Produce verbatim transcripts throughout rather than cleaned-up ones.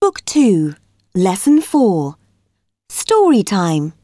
Book two, Lesson four. Story time.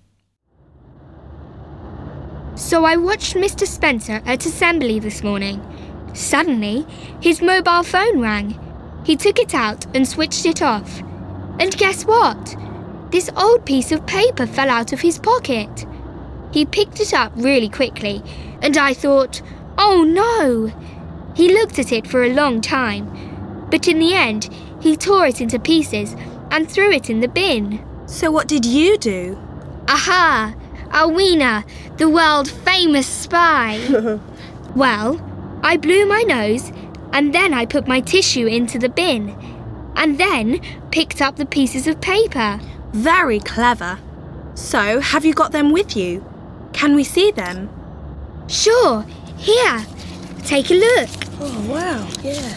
So I watched Mister Spencer at assembly this morning. Suddenly, his mobile phone rang. He took it out and switched it off. And guess what? This old piece of paper fell out of his pocket. He picked it up really quickly, and I thought, oh no! He looked at it for a long time, but in the end, he tore it into pieces and threw it in the bin. So what did you do? Aha! Alwina, the world-famous spy. Well, I blew my nose, and then I put my tissue into the bin, and then picked up the pieces of paper. Very clever. So, have you got them with you? Can we see them? Sure. Here, take a look. Oh, wow, yeah.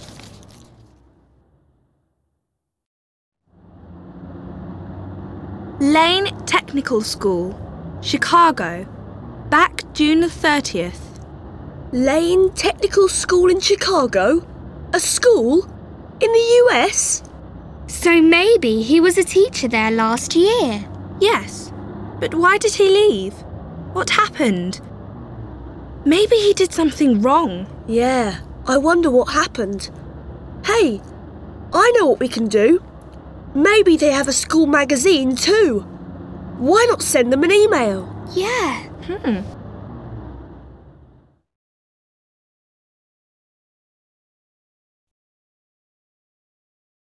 Lane Technical School, Chicago, back June the thirtieth. Lane Technical School in Chicago? A school? In the U S? So maybe he was a teacher there last year. Yes, but why did he leave? What happened? Maybe he did something wrong. Yeah, I wonder what happened. Hey, I know what we can do. Maybe they have a school magazine too. Why not send them an email? Yeah. Hmm.